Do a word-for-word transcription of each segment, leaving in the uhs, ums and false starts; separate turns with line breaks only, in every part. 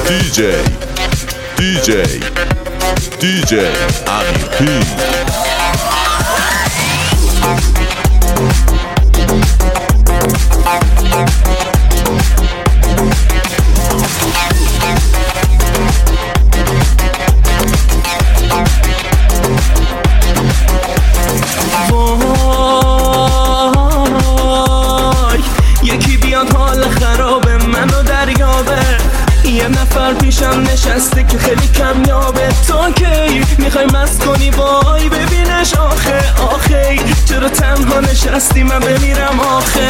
دی جی دی جی دی جی امیرپی.
یه نفر پیشم نشسته که خیلی کمیابه، تو کی میخوای مست کنی وای ببینش آخه آخه چرا تنها نشستی من بمیرم آخه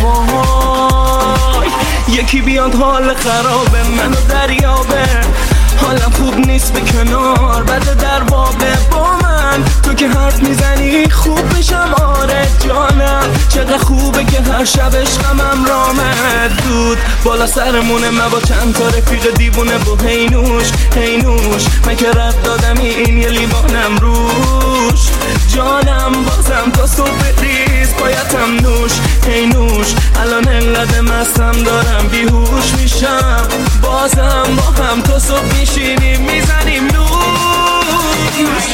وای یکی بیاد حال خرابه منو دریابه، حالم خوب نیست به کنار بده در بابه با من تو که حرف میزنی خوب میشم آره جانم چقدر خوبه که هر شب عشقم رامد دود بالا سرمونه من با چند تا رفیق دیوونه با هینوش هینوش من که رد دادم این یه لیوانم روش جانم بازم تا صبح ریز پایتم نوش هینوش الان انقدر مستم دارم بیهوش میشم بازم با هم تا صبح میشینیم میزنیم نوش.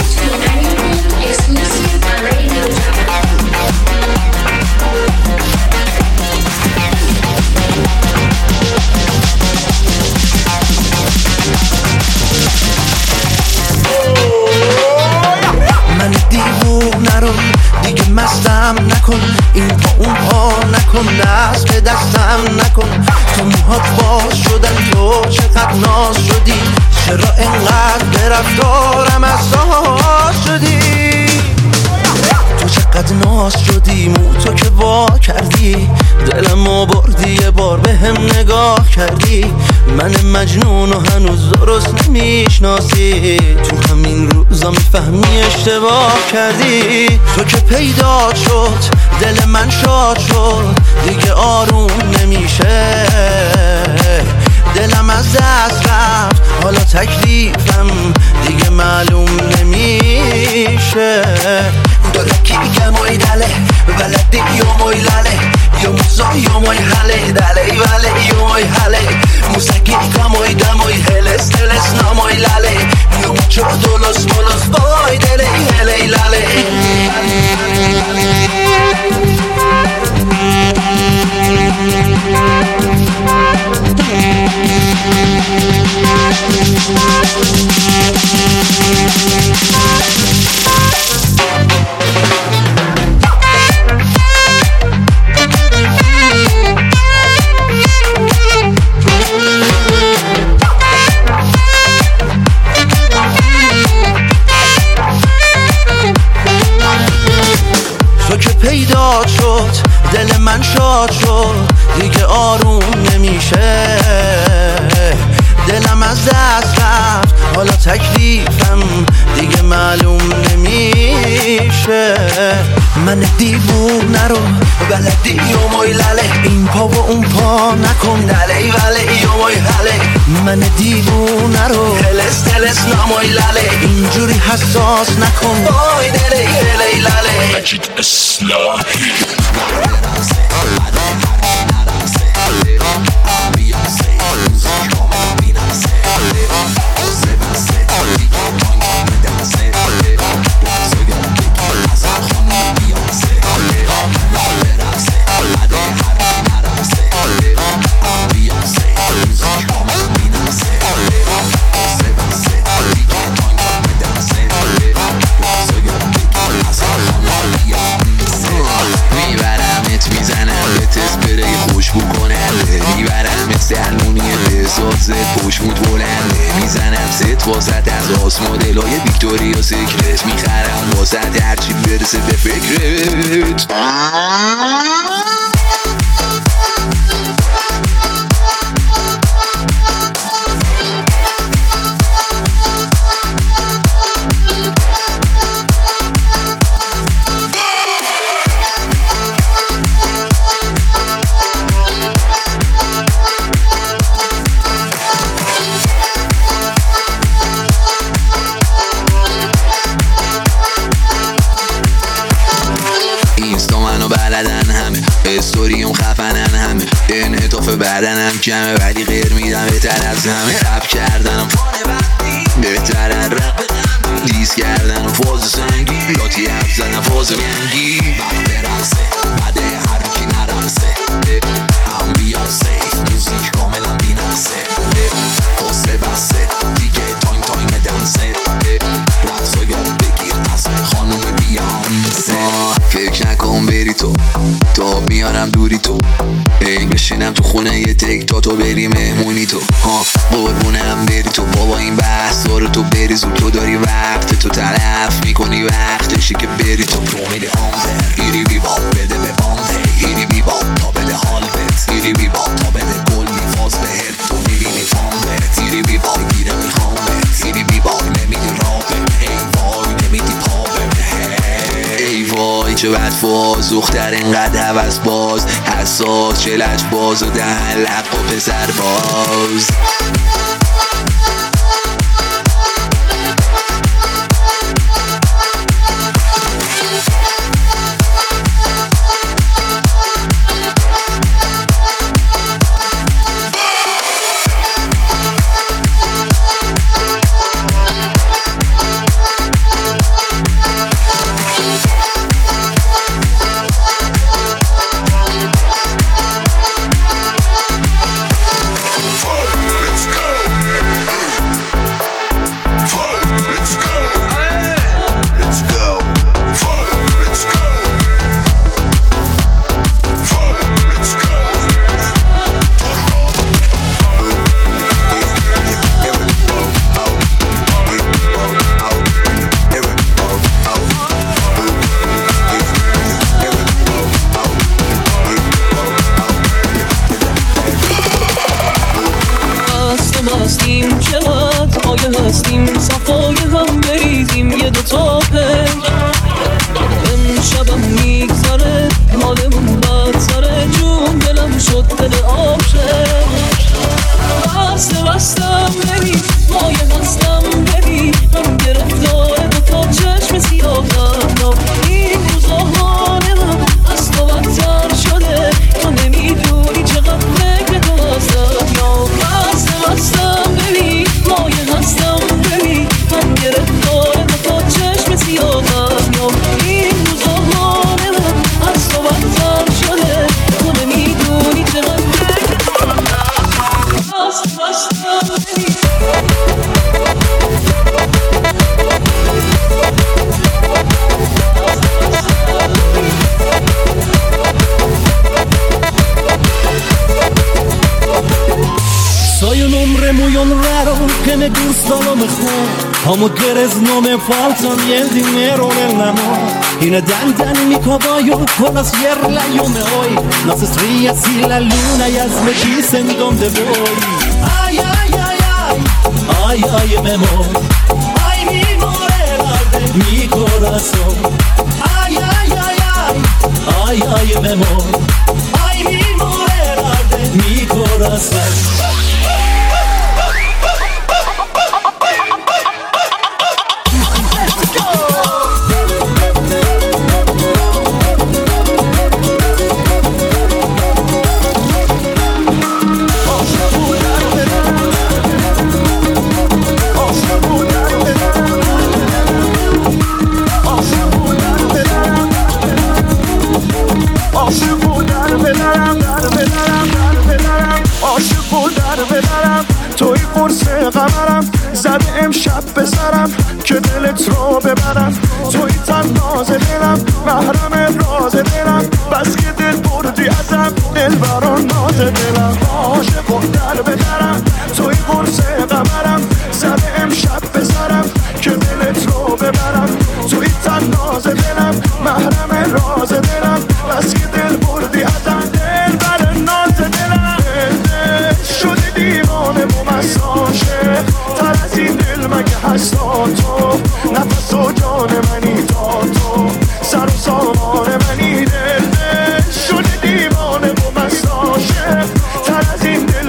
من دیوونه رو دیگه مستم نکن، این پا اون پا نکن، دست به دستم نکن، تو موهات باز شدن تو چقدر ناز شدی، چرا انقدر به رفتارم اساس شدی، تو چقدر ناز شدی، مو تو که وا کردی دلمو بردی یه بار به هم نگاه کردی، من مجنون و هنوز درست نمیشناسی، تو همین روزا میفهمی اشتباه کردی، تو که پیدا شد دل من شاد شد دیگه آروم نمیشه، دلم از دست رفت حالا تکلیفم دیگه معلوم نمیشه، دلکی که موی دله بلدی یو موی لاله یو موزا یو موی حاله دله وله یو موی حاله موسیقی که موی دموی هلس هلس ناموی لاله یو موچو دولوس مولوس بای دله هلی لاله. تو که پیدا شد دل من شاد شد دیگه آروم نمیشه، دلم از دست رفت حالا تکلیفم دیگه معلوم نمیشه، من دیوونه رو بلدی یو موی لاله این پا و اون پا نکن دله وله یو موی حاله، من دیوونه رو هلس هلس ناموی لاله اینجوری حساس نکن بای دله هلی لاله.
مجید اصلاحی
پشمود بلنده میزنم ست واسط از آس مدلای ویکتوریا سیکرت میخرم واسط هرچی برسه به فکرت. کمه ولی غیر میدم بهتر از همه. رپ کردنم فانه وقتی بهترن رپ دیز کردنم فاز سنگی لاتی حرف زدن فاز منگی وقت رقصه بده هر کی نرقصه هم بیاسه موزیک کاملا بی نقصه حسه بسته دیگه تایم تایم دنسه رقصا یاد بگیر از خانوم بیانسه. فکر نکن بری تو تا میارم دوری تو ای بشینم تو خونه یه تک تا تو بری مهمونی تو ها قربونم بری تو بابا این بحث رو تو بری زود تو داری وقت تو تلف میکنی وقتشی که بری تو تو میری آمده ایری بی باب بده به بانده ایری بی باب تا بده حال بت ایری بی باب تا بده گل میفاز بهت تو میبینی فامبت ایری بی باب گیره میخوامت ایری بی باب نمیدی رابم ای وای نمیدی پابم ای وای چه بد فاز دختر اینقدر حوث باز حساس چلش باز و دهن لق و پسر باز.
هستیم چقدر مایه هستیم صفای هم بریزیم یه دوتا پنج امشبم میگذره حالمون بدتره جون دلم شد دل آبشه بسته بستم ببین مایه هستم ببین من گرفتار دوتا چشم سیاهم این روزا حال من از تو بدتر شده تو نمیدونی چقدر فکر تو هستم یا بسته بستم ببین مایه هستم ببین من گرفتار دوتا چشم سیاهم یا این روزا حال من از تو بدتر شده تو نمیدونی چقدر فکر تو هستم بسته بستم ببین
Soy un hombre muy honrado que me gusta lo mejor Como que eres no me falta ni el dinero ni el amor Y nadando en mi caballo por la sierra yo me voy Las estrellas y la luna ellas me dicen dónde voy Ay, ay, ay, ay, ay, ay, mi amor Ay, mi morena de mi corazón Ay, ay, ay, ay, ay, ay, mi amor Ay, mi morena de mi corazón
توی قرص قمرم زد امشب بسرم که دلت رو ببرم توی تناز دلم محرم راز دلم بس که دل بردی ازم دل بران ناز دلم عاشق در بدرم توی قرص قمرم زد امشب بسرم که دلت رو ببرم توی تناز دلم محرم راز دلم بس که دل بردی ازم دل بران ناز دلم دل شده دیوانه مساشه تر از این دل مگه هستا تو نفس و جان منی تا تو سر و سامان منی دل دل شده دیوانه و مساشه تر از این دل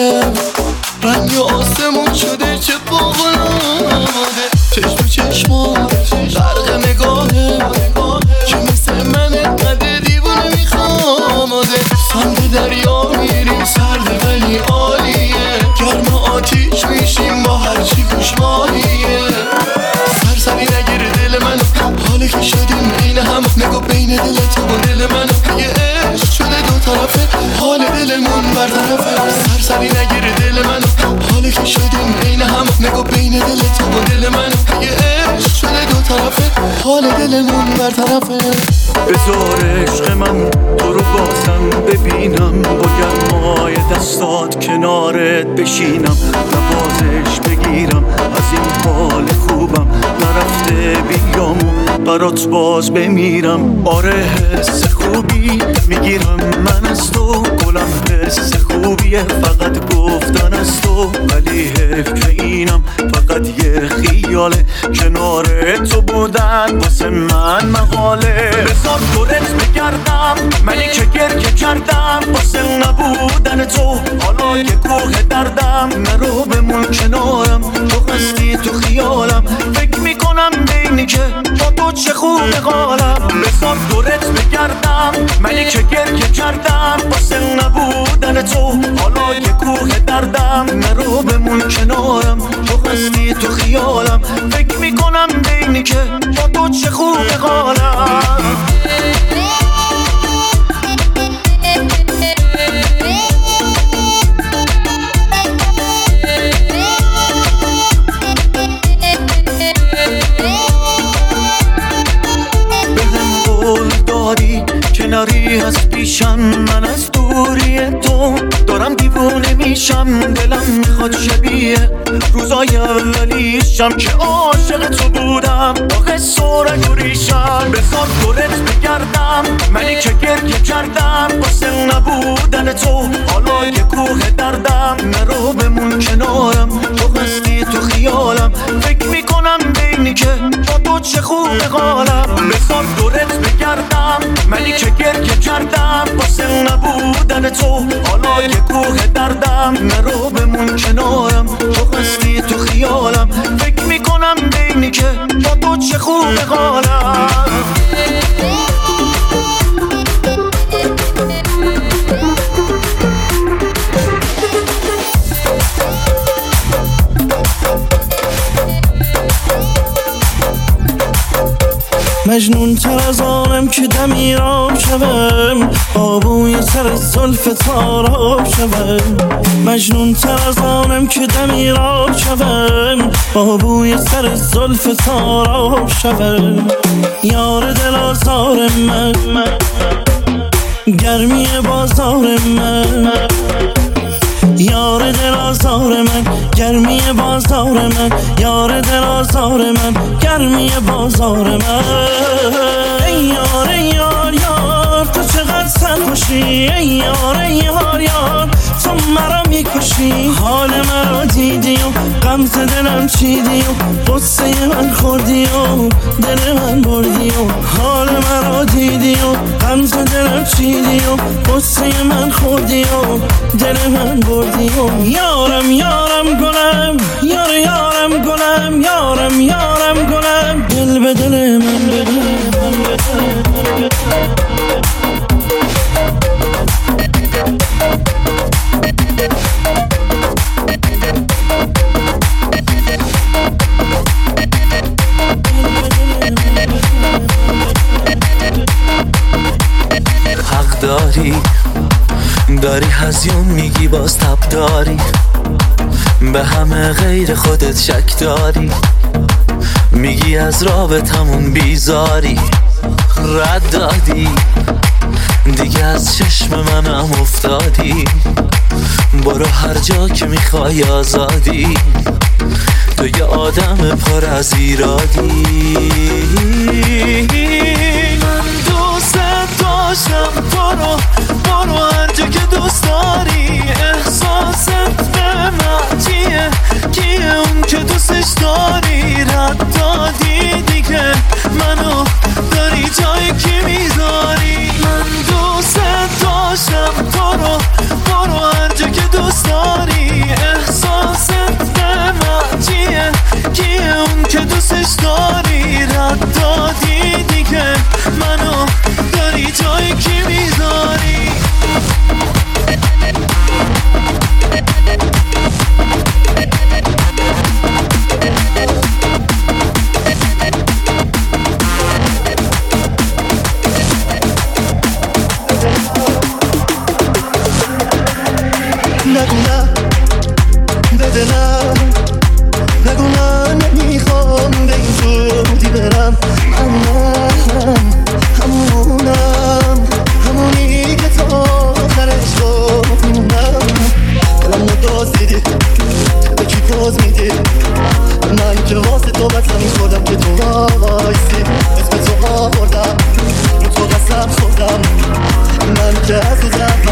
رنگ آسمون شده چه باقلاده، چشم چشمات غرق نگاهه که مثل من انقدر دیوونه میخواماده. سمت دریا میریم سرد ولی عالیه، گرم آتیش میشیم با هرچی گوش ماهیه. سرسری نگیره دل منو، حالی که شدیم بین هم، نگو بین دل تو و دل منو، یه عشق شده دو طرفه، حال دلمون برطرفه. سرسری نگیره دل منو، حالی که شدیم بین هم، نگو بین دل تو و دل منو، یه عشق شده دو طرفه، حال دلمون برطرفه.
بذار عشق من تو رو بازم ببینم، با گرمای دستات کنارت بشینم، نوازش بگیرم از این حال خوبم، نرفته بیامو برات باز بمیرم. آره حس خوبی میگیرم من از تو، گلم حس خوبیه فقط گفتن از تو، ولی حیف که اینم فقط یه خیاله، کنار تو بودن واسه من مقاله. بذار دورت بگردم منی که گریه کردم واسه نبودن تو، حالا یه کوه دردم، نرو بمون کنارم، تو هستی تو خیالم، فکر میکنم بینی که با تو چه خوب قالم. بذار دورت بگردم منی که گریه کردم واسه نبودن تو، حالا یه کوه دردم، نرو بمون کنارم، تو هستی تو خیالم، فکر میکنم بینی که با تو چه خوب قالم. کناری از پیشم، من از دوری تو دارم دیوونه میشم، دلم میخواد شبیه روزای اولیشم که عاشق تو بودم، با قصه و رنگ و ریشم. بذار دورت بگردم منی که گریه کردم واسه نبودن تو، حالا یه کوه دردم، نرو بمون کنارم، تو هستی تو خیالم، فکر میکنم بینی که با تو چه خوب قالم. بذار دورت بگردم منی که گریه کردم واسه نبودن تو، حالا یه کوه دردم، نرو بمون کنارم، تو هستی تو خیالم، فکر میکنم بینی که با تو چه خوب قالم.
مجنون تر از آنم که دمیرم شوم، آبوی سر زلف تاراب شوم. مجنون تر از آنم که دمیرم شوم، آبوی سر زلف تاراب شوم. یار دل آزار من، گرمی بازار من، یار دل آزار من، گرمی بازار من، یار دل آزار من، گرمی بازار من. ای یار ای یار یار تو چقدر سرخوشی، ای یار ای یار یار تو مرا میکشی. حال مرا دیدی و غمزه دلم چیدی و قصه من خوردی و دل من بردی، و حال مرا دیدی و غمزه دلم چیدی و قصه من خوردی و دل من بردی. و یارم یارم گلم، یار یارم گلم، یارم یارم گلم، دل به دل من بده.
حق داری داری هزیون میگی باز تب داری، به همه غیر خودت شک داری، میگی از رابطمون بیزاری. رد دادی دیگه از چشم منم افتادی، برو هر جا که میخوای آزادی، تو یه آدم پر از ایرادی. من دوست داشتم تو رو، برو هر جا که دوست داری، احساست به معنیه کیه اون که دوستش داری. رد دادی دیگه منو داری جای کی میذاری. من دوست داشتم تو رو، برو هر جا که دوست داری،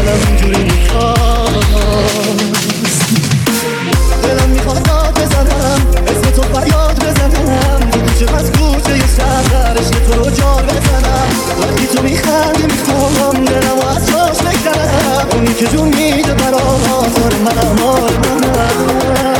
دلم اینجوری میخواست، دلم میخواد داد بزنم اسم تو فریاد بزنم تو کوچه پس کوچه یه شهر عشق تو رو جار بزنم وقتی تو میخندی میخوام دلم و از جاش بگذرم اونی که جون میده برام آزار منم آر منم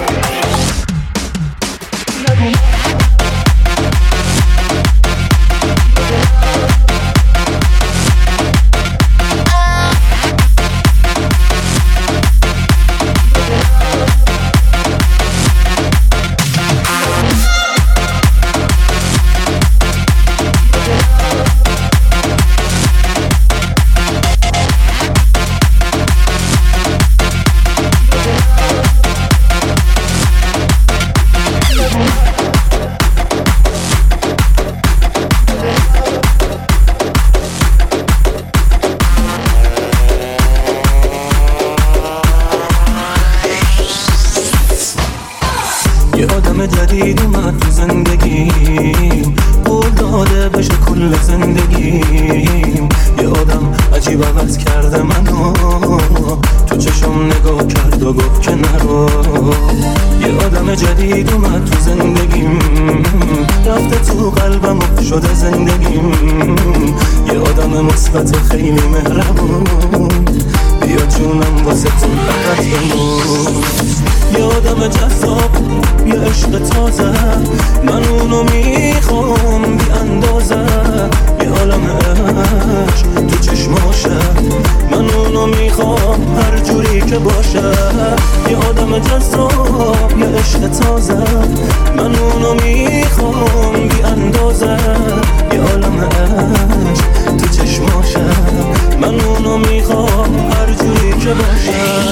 یه آدم جدید اومد تو زندگیم، قول داده بشه کل زندگیم. یه آدم عجیب عوض کرده منو، تو چشم نگاه کرد و گفت که نرو. یه آدم جدید اومد تو زندگیم، رفته تو قلبم و شده زندگیم. یه آدم مثبت خیلی مهربون، بیا جونم واسه تو فقط بمون. یه آدم جذاب، یه عشق تازه، من اونو میخوام بی اندازه. یه عالم عشق تو چشماشه، من اونو میخوام هر جوری که باشه. یه آدم جذاب، یه عشق تازه، من اونو میخوام بی اندازه. یه عالم عشق تو چشماشه، من اونو میخوام هر جوری که باشه.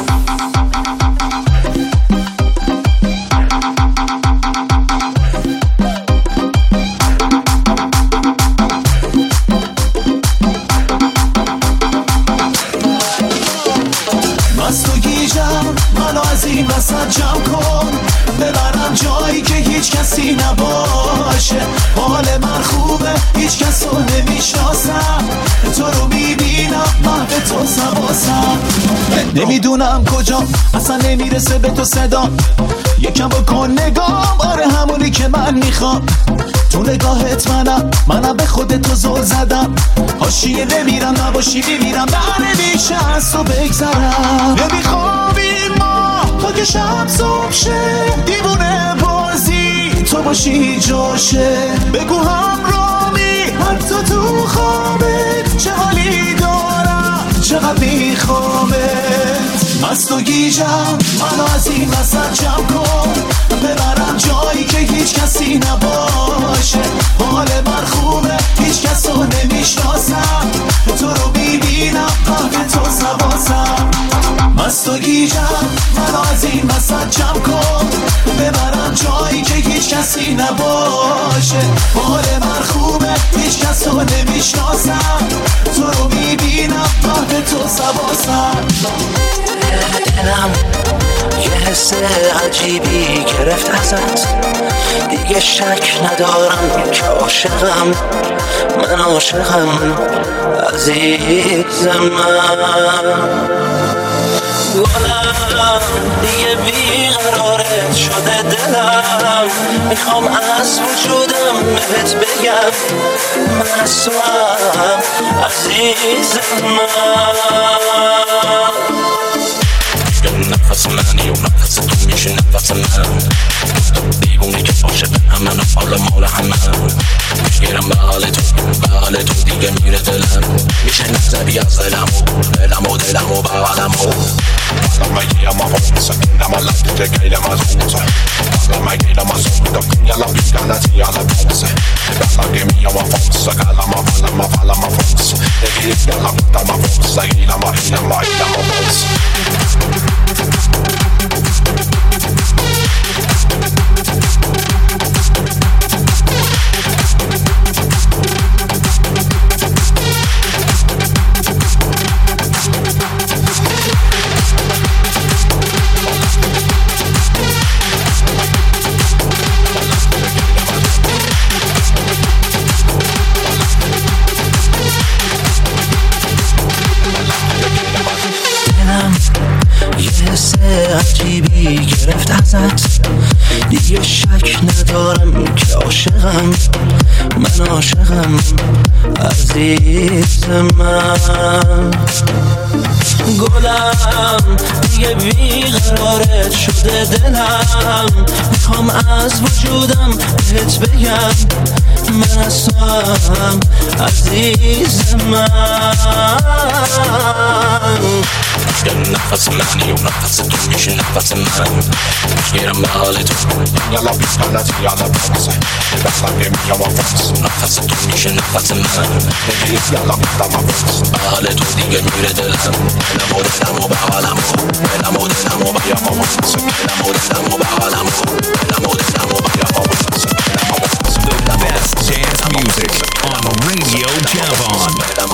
منو از این وسط جمع کن، ببرم جایی که هیچ کسی نباشه. حال من خوبه، هیچ کس رو نمیشناسم، تو رو میبینم محو تو سواسم. نمیدونم کجا، اصلا نمیرسه به تو صدا. یکم بکن نگام، آره همونی که من میخوام. تو نگاهت منم، منم به خودت تو زل زدم. حاشیه نمیرم، نباشی میمیرم، در نمیشه از تو بگذرم. نمیخوابیم ما تا که شب صبح شه، دیوونه بازی تو باشی جاشه. بگو همرامی حتی تو خوابت، چه حالی دارم چقدر میخوامت. مست و گیجم، منو از این وسط جمع کن، ببرم جایی که هیچ کسی نباشه. حال من خوبه، هیچ کس رو نمیشناسم، تو رو میبینم قهر تو سواسم. مست و گیجم، منو از این وسط جمع کن، ببرم جایی که هیچ کسی نباشه. حال من خوبه، هیچ کس رو نمیشناسم، تو رو میبینم قهر تو سواسم.
دلم یه حس عجیبی گرفت ازت، دیگه شک ندارم که عاشقم، من عاشقم عزیزم. من گلم دیگه بیقرارت شده دلم، میخوام از وجودم بهت بگم من از تو هم عزیزم. من نفس منی و نفس تو میشه نفس من، دیوونی که عاشق همه حال مال همه. میشگیرم به حال تو، به حال تو دیگه میره دلم، میشه نظری از دلم و دلم و دلم و به حالم و Alla mig gilla man fonsa, när man lagt det gejlar man fonsa. Alla mig gilla man sonda, kunja la byggarna till alla fonsa. Alla gemia man fonsa, kalla man falla man falla man fonsa. Det är inte alla bitar man fonsa, gilla man gilla man gilla man fonsa. عجیبی گرفت ازت، دیگه شک ندارم که عاشقم، من عاشقم عزیز من. گلم دیگه بیقرارت شده دلم، میخوام از وجودم بهت بگم من هستم عزیز من.
نفس منی و نفس تو میشه نفس من، میگیرم به حال تو یالا بیس حالتی یالا بسه بسم نمیام آفرس. نفس تو میشه نفس من، میگیرم یالا بیستم آفرس. به حال تو دیگه میره دلم، دلم و دلم و به حالم دلم و دلم و به یام آفرس. دلم و دلم و به حالم دلم و دلم و به یام آفرس.
The best dance music on Radio Javon.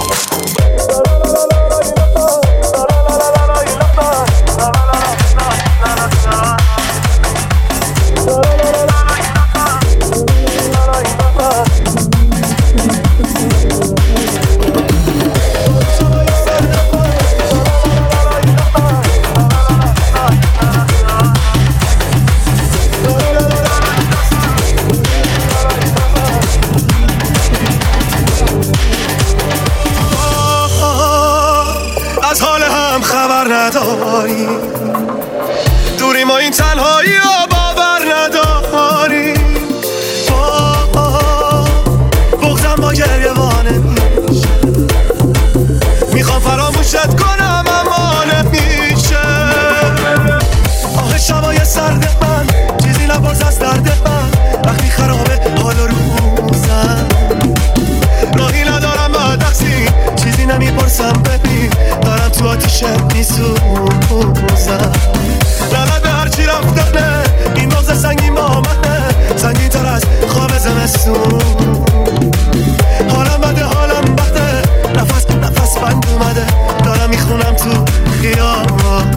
نداری دوری ما این تنهایی رو باور نداری. بغضم با گریه وانه میشه، میخوام فراموشت کنم اما نمیشه. آه شبای سرد من چیزی نبرز از درد من، وقتی خرابه حال روزم راهی ندارم با دقسی، چیزی نمیپرسم ببین دارم تو آتیشت میسوزم. لعنت به هرچی رفتنه، این بغض سنگین با منه، سنگین تر از خواب زمستون. حالم بده حالم بده، نفس نفس بند اومده، دارم میخونم تو خیابون.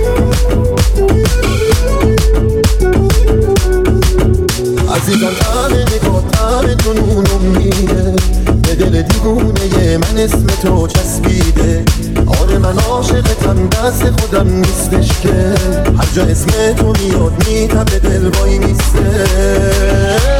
عزیزم
نگاه طعم جنونم میده، به دل دیوونه من اسم تو چسبیده. آره من عاشقتم دست خودم نیستش که هر جا اسم تو میاد میتپه دل وای میسته.